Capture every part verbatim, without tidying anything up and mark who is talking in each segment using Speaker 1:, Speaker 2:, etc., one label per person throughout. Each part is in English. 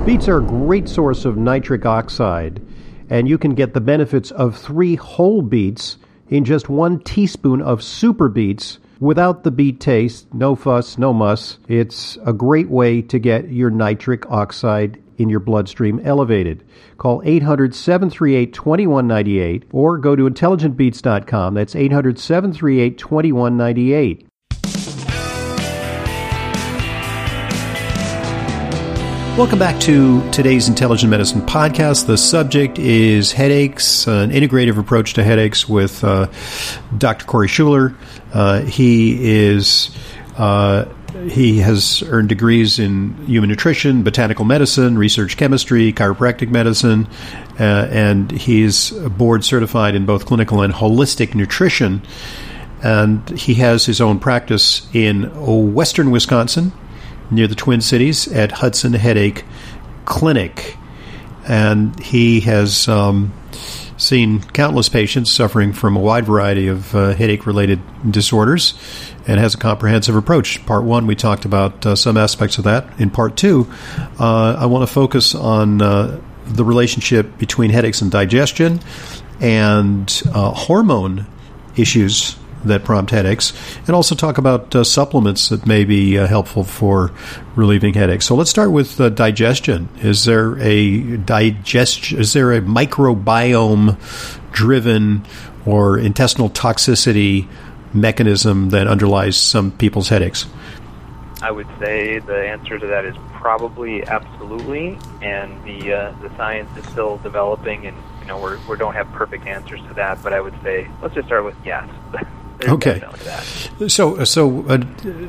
Speaker 1: Beets are a great source of nitric oxide, and you can get the benefits of three whole beets in just one teaspoon of super beets without the beet taste, no fuss, no muss. It's a great way to get your nitric oxide in your bloodstream elevated. Call eight hundred, seven three eight, two one nine eight or go to intelligent beets dot com. That's eight hundred, seven three eight, two one nine eight. Welcome back to today's Intelligent Medicine podcast. The subject is headaches, an integrative approach to headaches with uh, Doctor Corey Schuler. Uh, he is uh, he has earned degrees in human nutrition, botanical medicine, research chemistry, chiropractic medicine, uh, and he's board certified in both clinical and holistic nutrition. And he has his own practice in western Wisconsin, near the Twin Cities, at Hudson Headache Clinic. And he has um, seen countless patients suffering from a wide variety of uh, headache-related disorders and has a comprehensive approach. Part one, we talked about uh, some aspects of that. In part two, uh, I want to focus on uh, the relationship between headaches and digestion and uh, hormone issues that prompt headaches, and also talk about uh, supplements that may be uh, helpful for relieving headaches. So let's start with uh, digestion. Is there a digest? Is there a microbiome-driven or intestinal toxicity mechanism that underlies some people's headaches?
Speaker 2: I would say the answer to that is probably absolutely, and the uh, the science is still developing, and you know we're, we don't have perfect answers to that. But I would say let's just start with yes.
Speaker 1: Okay. So, so uh,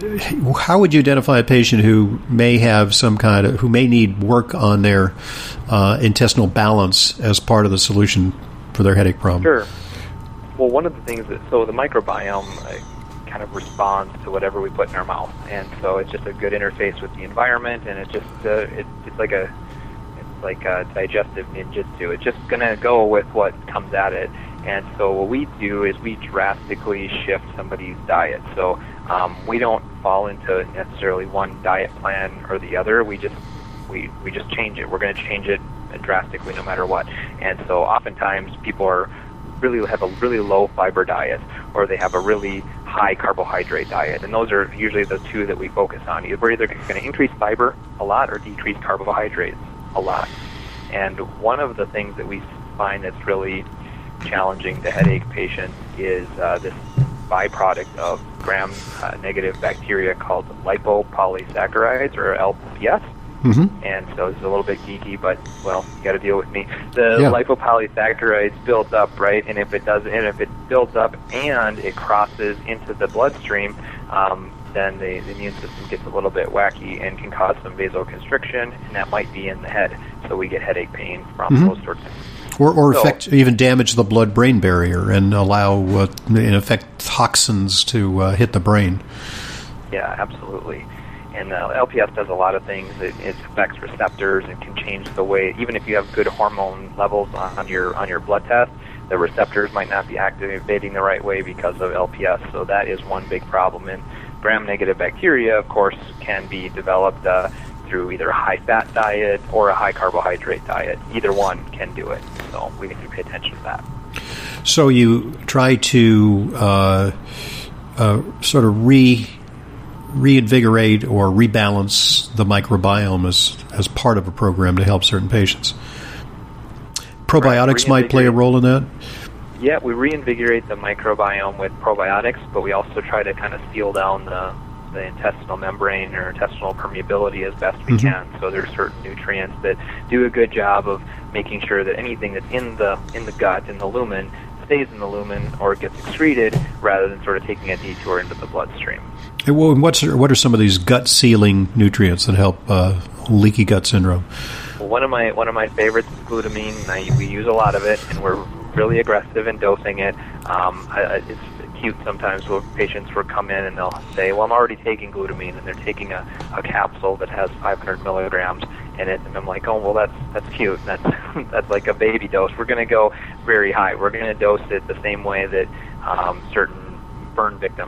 Speaker 1: how would you identify a patient who may have some kind of, who may need work on their uh, intestinal balance as part of the solution for their headache problem?
Speaker 2: Sure. Well, one of the things that, so the microbiome uh, kind of responds to whatever we put in our mouth, and so it's just a good interface with the environment, and it's just, uh, it, it's like a, it's like a digestive ninjutsu. It's just going to go with what comes at it. And so what we do is we drastically shift somebody's diet. So um, we don't fall into necessarily one diet plan or the other. We just we, we just change it. We're going to change it drastically no matter what. And so oftentimes people are really have a really low fiber diet, or they have a really high carbohydrate diet. And those are usually the two that we focus on. We're either going to increase fiber a lot or decrease carbohydrates a lot. And one of the things that we find that's really challenging to headache patients is uh, this byproduct of gram-negative uh, bacteria called lipopolysaccharides, or L P S.
Speaker 1: Mm-hmm.
Speaker 2: And so it's a little bit geeky, but, well, you got to deal with me. The
Speaker 1: yeah.
Speaker 2: lipopolysaccharides build up, right? And if it does, and if it builds up and it crosses into the bloodstream, um, then the, the immune system gets a little bit wacky and can cause some vasoconstriction, and that might be in the head. So we get headache pain from
Speaker 1: mm-hmm.
Speaker 2: those sorts of things.
Speaker 1: Or, or
Speaker 2: so,
Speaker 1: affect, even damage the blood-brain barrier and allow, uh, in effect, toxins to uh, hit the brain.
Speaker 2: Yeah, absolutely. And uh, L P S does a lot of things. It, it affects receptors and can change the way, even if you have good hormone levels on your on your blood test, the receptors might not be activating the right way because of L P S. So that is one big problem. And gram-negative bacteria, of course, can be developed uh, through either a high-fat diet or a high-carbohydrate diet. Either one can do it, so we need to pay attention to that.
Speaker 1: So you try to uh, uh, sort of re reinvigorate or rebalance the microbiome as, as part of a program to help certain patients. Probiotics might play a role in that?
Speaker 2: Yeah, we reinvigorate the microbiome with probiotics, but we also try to kind of seal down the the intestinal membrane or intestinal permeability as best we mm-hmm. can. So there's certain nutrients that do a good job of making sure that anything that's in the in the gut, in the lumen, stays in the lumen or gets excreted rather than sort of taking a detour into the bloodstream.
Speaker 1: Hey, well, what's what are some of these gut-sealing nutrients that help uh, leaky gut syndrome?
Speaker 2: Well, one of my one of my favorites is glutamine. I, we use a lot of it, and we're really aggressive in dosing it. Um, I, it's cute sometimes when patients will come in and they'll say, well, I'm already taking glutamine, and they're taking a, a capsule that has five hundred milligrams in it, and I'm like, oh, well, that's that's cute. That's that's like a baby dose. We're going to go very high. We're going to dose it the same way that um, certain burn victims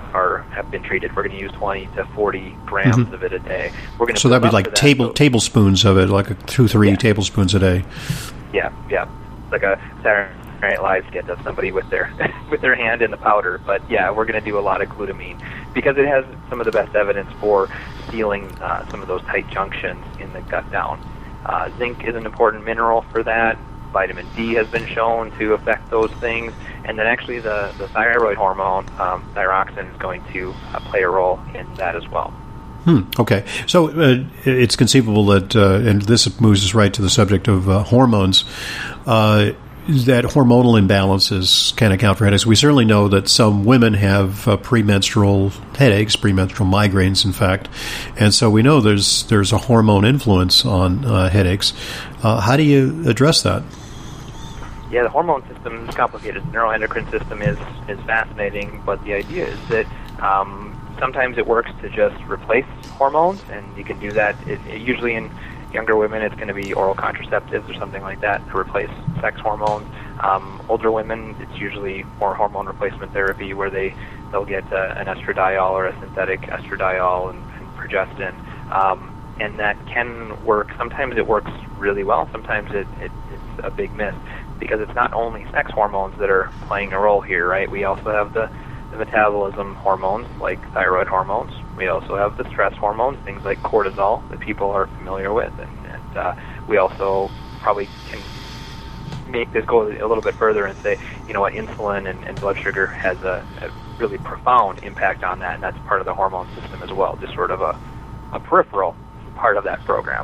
Speaker 2: are have been treated. We're going to use twenty to forty grams
Speaker 1: mm-hmm.
Speaker 2: of it a day. We're going to
Speaker 1: so that'd be like that. table so, tablespoons of it, like a two, three yeah. tablespoons a day.
Speaker 2: Yeah, yeah, like a Saturday Night Live skit of somebody with their with their hand in the powder. But yeah, we're going to do a lot of glutamine because it has some of the best evidence for sealing uh, some of those tight junctions in the gut down. Uh, zinc is an important mineral for that. Vitamin D has been shown to affect those things. And then actually the, the thyroid hormone, um, thyroxine, is going to uh, play a role in that as well.
Speaker 1: Hmm, okay. So uh, it's conceivable that, uh, and this moves us right to the subject of uh, hormones, uh, that hormonal imbalances can account for headaches. We certainly know that some women have uh, premenstrual headaches, premenstrual migraines, in fact. And so we know there's there's a hormone influence on uh, headaches. Uh, how do you address that?
Speaker 2: Yeah, the hormone system is complicated. The neuroendocrine system is, is fascinating, but the idea is that um, sometimes it works to just replace hormones, and you can do that. It, it, usually in younger women, it's going to be oral contraceptives or something like that to replace sex hormones. Um, older women, it's usually more hormone replacement therapy where they, they'll get uh, an estradiol or a synthetic estradiol and, and progestin. Um, and that can work. Sometimes it works really well. Sometimes it, it, it's a big miss, because it's not only sex hormones that are playing a role here, right? We also have the, the metabolism hormones, like thyroid hormones. We also have the stress hormones, things like cortisol that people are familiar with. And, and uh, we also probably can make this go a little bit further and say, you know what, insulin and, and blood sugar has a, a really profound impact on that, and that's part of the hormone system as well, just sort of a, a peripheral part of that program.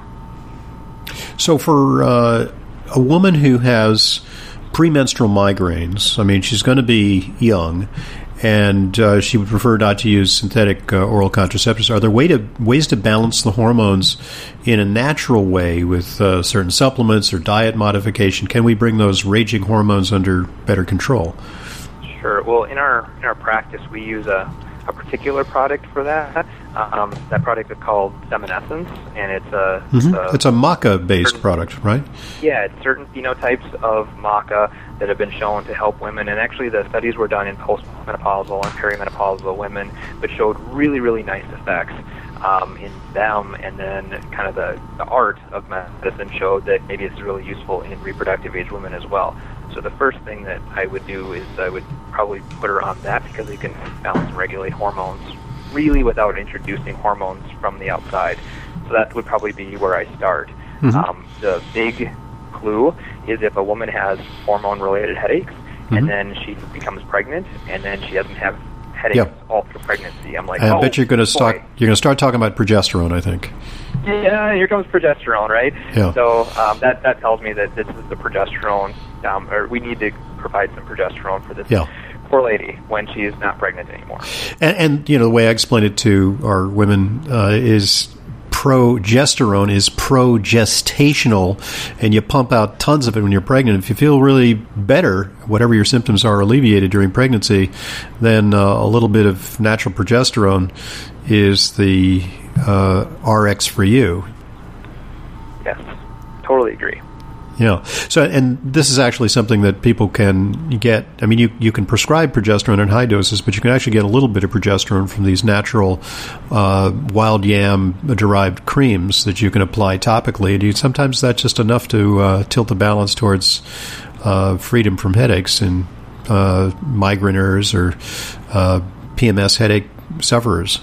Speaker 1: So for uh, a woman who has premenstrual migraines, I mean, she's going to be young, and uh, she would prefer not to use synthetic uh, oral contraceptives. Are there way to, ways to balance the hormones in a natural way with uh, certain supplements or diet modification? Can we bring those raging hormones under better control?
Speaker 2: Sure. Well, in our in our practice, we use a, a particular product for that. Um, that product is called Seminescence, and it's a
Speaker 1: mm-hmm.
Speaker 2: it's a,
Speaker 1: it's a maca-based product, right?
Speaker 2: Yeah, it's certain phenotypes of maca that have been shown to help women, and actually the studies were done in postmenopausal and perimenopausal women, but showed really, really nice effects um, in them, and then kind of the, the art of medicine showed that maybe it's really useful in reproductive age women as well. So the first thing that I would do is I would probably put her on that, because it can balance and regulate hormones really without introducing hormones from the outside. So that would probably be where I start. Mm-hmm. Um, the big clue is if a woman has hormone-related headaches, mm-hmm. and then she becomes pregnant, and then she doesn't have headaches yep. all through pregnancy. I'm like,
Speaker 1: I
Speaker 2: oh,
Speaker 1: bet you're going to start. You're going to start talking about progesterone, I think.
Speaker 2: Yeah, here comes progesterone, right?
Speaker 1: Yeah.
Speaker 2: So um, that that tells me that this is the progesterone, um, or we need to provide some progesterone for this. Yeah. Poor lady when she is not pregnant anymore.
Speaker 1: And, and you know, the way I explain it to our women uh, is progesterone is progestational, and you pump out tons of it when you're pregnant. If you feel really better, whatever your symptoms are alleviated during pregnancy, then uh, a little bit of natural progesterone is the uh, R X for you.
Speaker 2: Yes, totally agree.
Speaker 1: Yeah. So, and this is actually something that people can get. I mean, you, you can prescribe progesterone in high doses, but you can actually get a little bit of progesterone from these natural uh, wild yam-derived creams that you can apply topically. And you, sometimes that's just enough to uh, tilt the balance towards uh, freedom from headaches in uh, migraineurs or uh, P M S headache sufferers.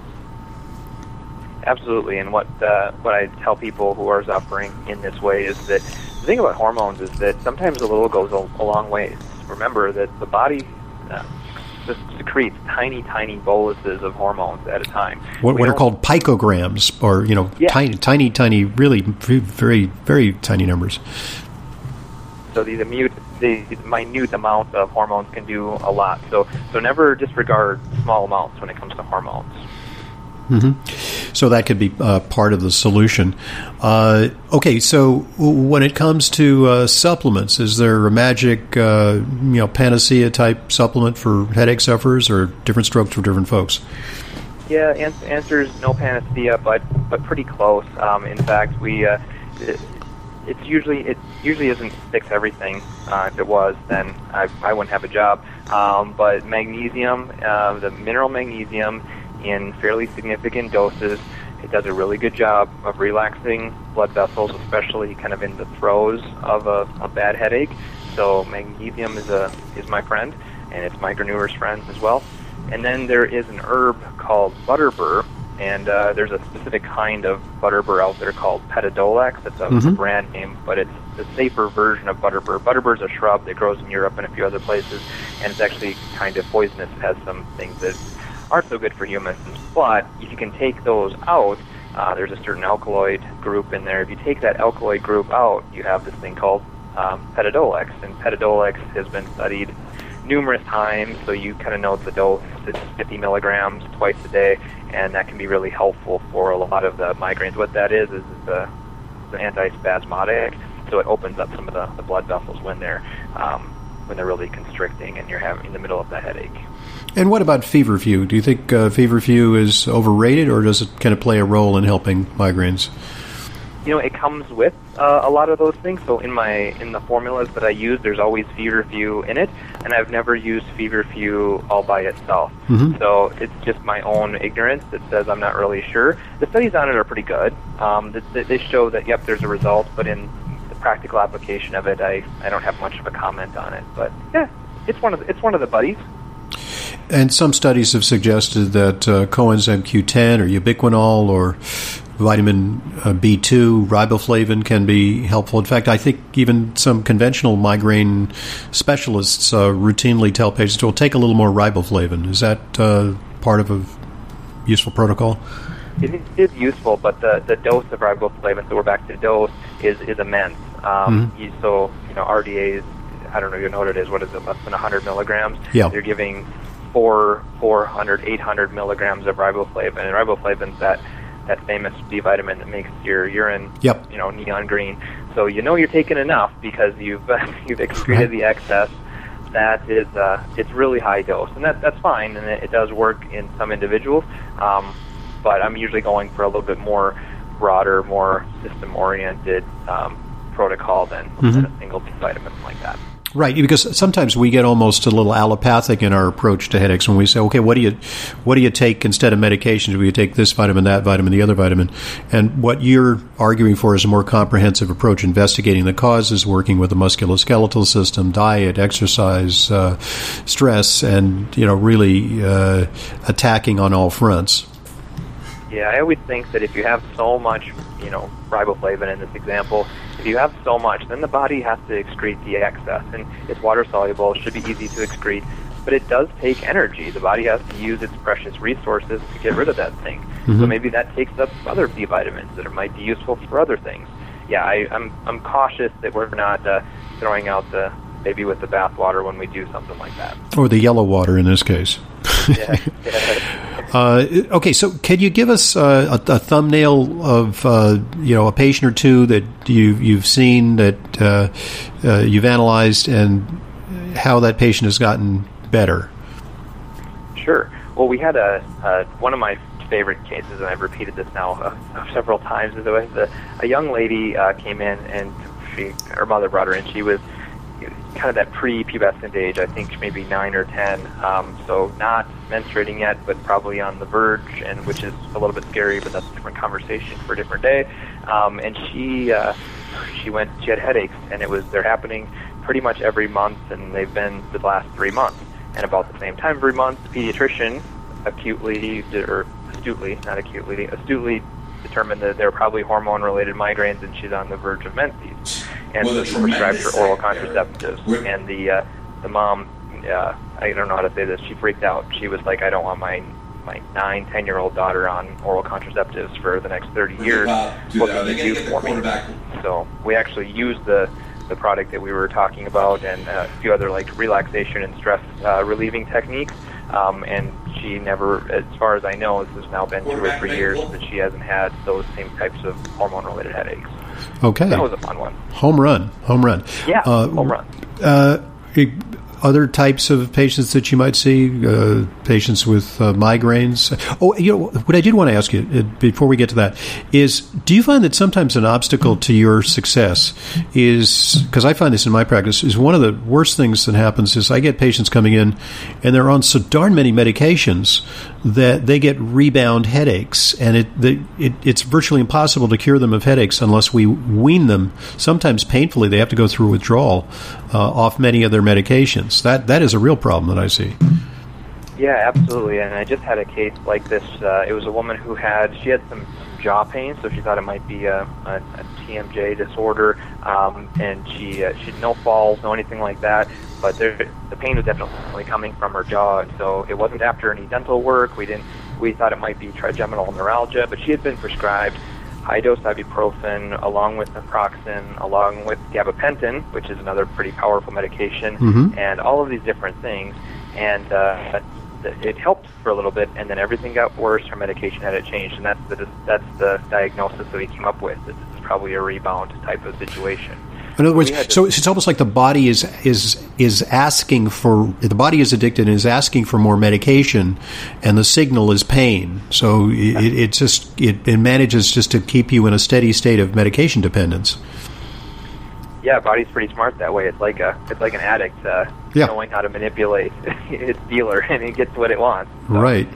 Speaker 2: Absolutely. And what uh, what I tell people who are suffering in this way is that the thing about hormones is that sometimes a little goes a, a long way. Remember that the body uh, just secretes tiny, tiny boluses of hormones at a time.
Speaker 1: What, what are called picograms, or, you know, yeah. tiny, tiny, tiny, really very, very tiny numbers.
Speaker 2: So the, the, mute, the minute amount of hormones can do a lot. So, so never disregard small amounts when it comes to hormones.
Speaker 1: Mm-hmm. So that could be uh, part of the solution. Uh, okay, so when it comes to uh, supplements, is there a magic, uh, you know, panacea type supplement for headache sufferers, or different strokes for different folks?
Speaker 2: Yeah, answer is no panacea, but but pretty close. Um, in fact, we uh, it's usually it usually isn't fix everything. Uh, if it was, then I I wouldn't have a job. Um, but magnesium, uh, the mineral magnesium, in fairly significant doses, it does a really good job of relaxing blood vessels, especially kind of in the throes of a, a bad headache. So magnesium is a is my friend, and it's migraineurs' friends as well. And then there is an herb called butterbur, and uh, there's a specific kind of butterbur out there called Petadolex. It's a mm-hmm. brand name, but it's the safer version of butterbur. Butterbur is a shrub that grows in Europe and a few other places, and it's actually kind of poisonous. It has some things that aren't so good for humans. But if you can take those out, uh, there's a certain alkaloid group in there. If you take that alkaloid group out, you have this thing called um, Petadolex, and Petadolex has been studied numerous times, so you kind of know the dose. It's fifty milligrams twice a day, and that can be really helpful for a lot of the migraines. What that is is it's, a, it's an antispasmodic, so it opens up some of the, the blood vessels when they're um, when they're really constricting and you're having in the middle of the headache.
Speaker 1: And what about feverfew? Do you think uh, feverfew is overrated, or does it kind of play a role in helping migraines?
Speaker 2: You know, it comes with uh, a lot of those things. So in my in the formulas that I use, there's always feverfew in it, and I've never used feverfew all by itself. Mm-hmm. So it's just my own ignorance that says I'm not really sure. The studies on it are pretty good. Um, they, they show that yep, there's a result, but in the practical application of it, I, I don't have much of a comment on it. But yeah, it's one of the, it's one of the buddies.
Speaker 1: And some studies have suggested that uh, coenzyme Q ten or ubiquinol or vitamin uh, B two, riboflavin can be helpful. In fact, I think even some conventional migraine specialists uh, routinely tell patients, well, take a little more riboflavin. Is that uh, part of a useful protocol?
Speaker 2: It is useful, but the, the dose of riboflavin, so we're back to dose, is, is immense. Um, mm-hmm. you, so, you know, R D As, I don't know if you know what it is, what is it, less than one hundred milligrams?
Speaker 1: Yeah.
Speaker 2: They're giving four, four hundred, eight hundred milligrams of riboflavin, and riboflavin's that that famous B vitamin that makes your urine,
Speaker 1: yep.
Speaker 2: you know, neon green. So you know you're taking enough because you've uh, you've excreted the excess. That is, uh, it's really high dose, and that that's fine, and it, it does work in some individuals. Um, but I'm usually going for a little bit more broader, more system-oriented um, protocol than, mm-hmm. than a single B vitamin like that.
Speaker 1: Right, because sometimes we get almost a little allopathic in our approach to headaches when we say, okay, what do you what do you take instead of medications? Do you take this vitamin, that vitamin, the other vitamin? And what you're arguing for is a more comprehensive approach, investigating the causes, working with the musculoskeletal system, diet, exercise, uh, stress, and you know, really uh, attacking on all fronts.
Speaker 2: Yeah, I always think that if you have so much, you know, riboflavin in this example, if you have so much, then the body has to excrete the excess, and it's water soluble, it should be easy to excrete, but it does take energy. The body has to use its precious resources to get rid of that thing. Mm-hmm. So maybe that takes up other B vitamins that might be useful for other things. Yeah, I, I'm I'm cautious that we're not uh, throwing out the baby with the bathwater when we do something like that.
Speaker 1: Or the yellow water in this case.
Speaker 2: Yeah. yeah.
Speaker 1: Uh, okay, so can you give us uh, a, a thumbnail of uh, you know a patient or two that you you've seen that uh, uh, you've analyzed and how that patient has gotten better?
Speaker 2: Sure. Well, we had a uh, one of my favorite cases, and I've repeated this now uh, several times. Is a, a young lady uh, came in, and she her mother brought her in. She was kind of that pre-pubescent age, I think maybe nine or ten, um, so not menstruating yet, but probably on the verge, and which is a little bit scary, but that's a different conversation for a different day. Um, and she uh, she went, she had headaches, and it was they're happening pretty much every month, and they've been the last three months. And about the same time every month, the pediatrician acutely, or astutely, not acutely, astutely determined that they're probably hormone-related migraines, and she's on the verge of menses. And well, so she prescribed her oral contraceptives. We're, and the uh, the mom, uh, I don't know how to say this, she freaked out. She was like, I don't want my my nine, ten-year-old daughter on oral contraceptives for the next thirty years. What can you do for me? So we actually used the the product that we were talking about and a few other like relaxation and stress uh, relieving techniques. Um, and she never, as far as I know, this has now been two or three years that she hasn't had those same types of hormone-related headaches.
Speaker 1: Okay.
Speaker 2: That was a fun one.
Speaker 1: Home run. Home run.
Speaker 2: Yeah,
Speaker 1: uh,
Speaker 2: home run.
Speaker 1: Uh, other types of patients that you might see, uh, patients with uh, migraines. Oh, you know, what I did want to ask you uh, before we get to that is, do you find that sometimes an obstacle to your success is, because I find this in my practice, is one of the worst things that happens is I get patients coming in and they're on so darn many medications that they get rebound headaches, and it, the, it it's virtually impossible to cure them of headaches unless we wean them. Sometimes painfully, they have to go through withdrawal uh, off many of their medications. That that is a real problem that I see.
Speaker 2: Yeah, absolutely. And I just had a case like this. Uh, it was a woman who had she had some jaw pain, so she thought it might be a, a, a T M J disorder, um, and she uh, she had no falls, no anything like that. But there, the pain was definitely coming from her jaw, and so it wasn't after any dental work. We didn't. We thought it might be trigeminal neuralgia, but she had been prescribed high-dose ibuprofen along with naproxen, along with gabapentin, which is another pretty powerful medication,
Speaker 1: mm-hmm.
Speaker 2: and all of these different things. And uh, it helped for a little bit, and then everything got worse. Her medication had changed, and that's the that's the diagnosis that we came up with. This is probably a rebound type of situation.
Speaker 1: In other words, so it's almost like the body is is is asking for the body is addicted and is asking for more medication, and the signal is pain. So it, it just it, it manages just to keep you in a steady state of medication dependence.
Speaker 2: Yeah, body's pretty smart that way. It's like a it's like an addict uh,
Speaker 1: yeah.
Speaker 2: knowing how to manipulate its dealer, and it gets what it wants. So.
Speaker 1: Right.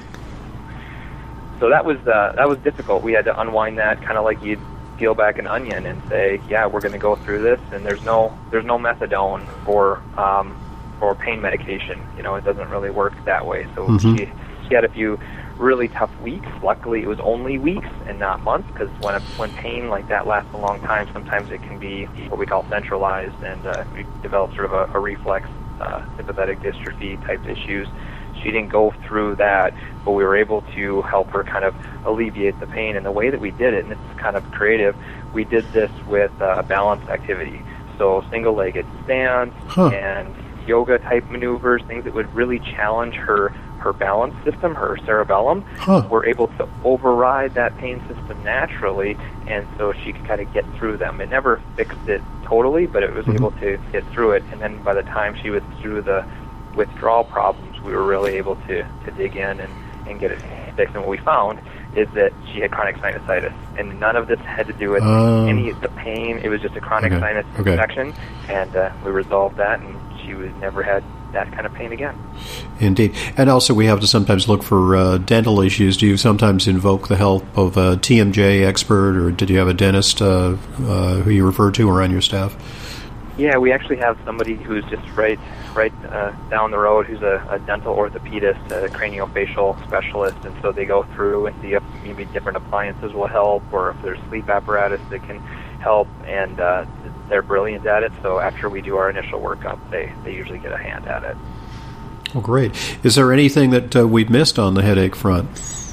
Speaker 2: So that was uh, that was difficult. We had to unwind that, kind of like you'd peel back an onion and say, yeah, we're going to go through this, and there's no there's no methadone for um, for pain medication. You know, it doesn't really work that way. So
Speaker 1: mm-hmm.
Speaker 2: she she had a few really tough weeks. Luckily, it was only weeks and not months, because when when pain like that lasts a long time, sometimes it can be what we call centralized, and uh, we develop sort of a, a reflex uh, sympathetic dystrophy type issues. She didn't go through that, but we were able to help her kind of alleviate the pain. And the way that we did it, and it's kind of creative, we did this with uh, balanced activity. So single-legged stance
Speaker 1: huh.
Speaker 2: and yoga-type maneuvers, things that would really challenge her, her balance system, her cerebellum.
Speaker 1: Huh.
Speaker 2: We're able to override that pain system naturally, and so she could kind of get through them. It never fixed it totally, but it was
Speaker 1: mm-hmm.
Speaker 2: able to get through it. And then by the time she was through the withdrawal problems, we were really able to, to dig in and, and get it fixed. And what we found is that she had chronic sinusitis, and none of this had to do with
Speaker 1: um,
Speaker 2: any of the pain. It was just a chronic
Speaker 1: okay.
Speaker 2: sinus
Speaker 1: okay.
Speaker 2: infection, and uh, we resolved that, and she was never had that kind of pain again.
Speaker 1: Indeed. And also we have to sometimes look for uh, dental issues. Do you sometimes invoke the help of a T M J expert, or did you have a dentist uh, uh, who you refer to or on your staff?
Speaker 2: Yeah, we actually have somebody who's just right right uh, down the road who's a, a dental orthopedist, a craniofacial specialist, and so they go through and see if maybe different appliances will help, or if there's sleep apparatus that can help, and uh, they're brilliant at it. So after we do our initial workup, they, they usually get a hand at it.
Speaker 1: Well, great. Is there anything that uh, we've missed on the headache front?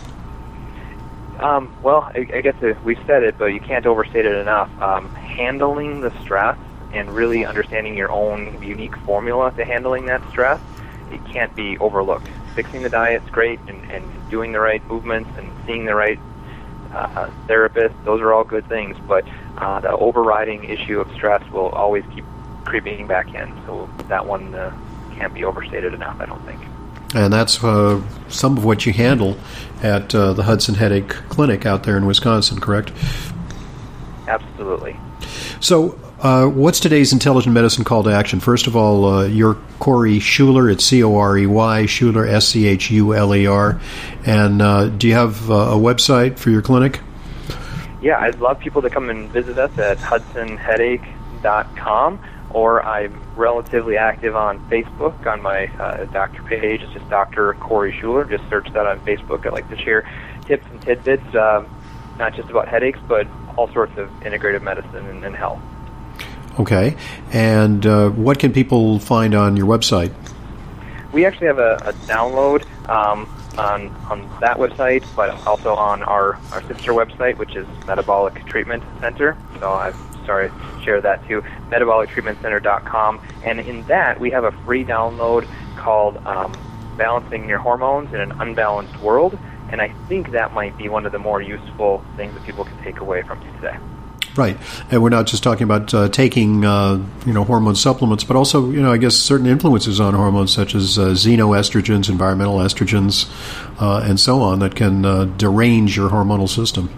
Speaker 2: Um, well, I, I guess uh, we've said it, but you can't overstate it enough. Um, handling the stress and really understanding your own unique formula to handling that stress, it can't be overlooked. Fixing the diet's great, and, and doing the right movements and seeing the right uh, therapist, those are all good things, but uh, the overriding issue of stress will always keep creeping back in. So that one uh, can't be overstated enough, I don't think.
Speaker 1: And that's uh, some of what you handle at uh, the Hudson Headache Clinic out there in Wisconsin, correct?
Speaker 2: Absolutely.
Speaker 1: So uh, what's today's Intelligent Medicine call to action? First of all, uh, you're Corey Schuler. It's C O R E Y, Schuler, S C H U L E R. And uh, do you have uh, a website for your clinic?
Speaker 2: Yeah, I'd love people to come and visit us at hudson headache dot com, or I'm relatively active on Facebook on my uh, doctor page. It's just Doctor Corey Schuler. Just search that on Facebook. I like to share tips and tidbits, uh, not just about headaches, but all sorts of integrative medicine and, and health.
Speaker 1: Okay. And uh, what can people find on your website?
Speaker 2: We actually have a, a download um, on on that website, but also on our, our sister website, which is Metabolic Treatment Center. So I'm sorry to share that too, metabolic treatment center dot com. And in that, we have a free download called um, Balancing Your Hormones in an Unbalanced World. And I think that might be one of the more useful things that people can take away from today.
Speaker 1: Right, and we're not just talking about uh, taking, uh, you know, hormone supplements, but also, you know, I guess certain influences on hormones such as uh, xenoestrogens, environmental estrogens, uh, and so on that can uh, derange your hormonal system.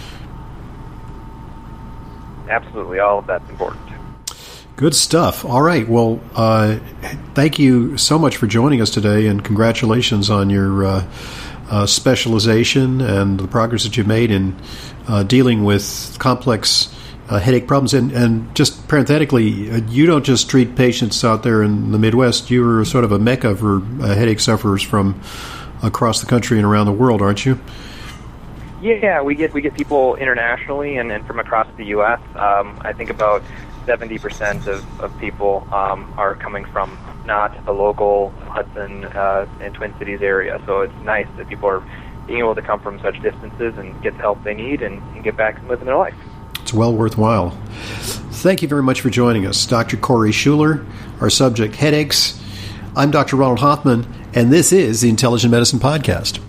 Speaker 2: Absolutely, all of that's important.
Speaker 1: Good stuff. All right. Well, uh, thank you so much for joining us today, and congratulations on your uh, uh, specialization and the progress that you've made in uh, dealing with complex uh, headache problems. And, and just parenthetically, uh, you don't just treat patients out there in the Midwest. You're sort of a mecca for uh, headache sufferers from across the country and around the world, aren't you?
Speaker 2: Yeah, we get we get people internationally and, and from across the U S Um, I think about seventy percent of, of people um, are coming from not a local Hudson uh, and Twin Cities area. So it's nice that people are being able to come from such distances and get the help they need and, and get back and living their life.
Speaker 1: It's well worthwhile. Thank you very much for joining us. Doctor Corey Schuler, our subject, headaches. I'm Doctor Ronald Hoffman, and this is the Intelligent Medicine Podcast.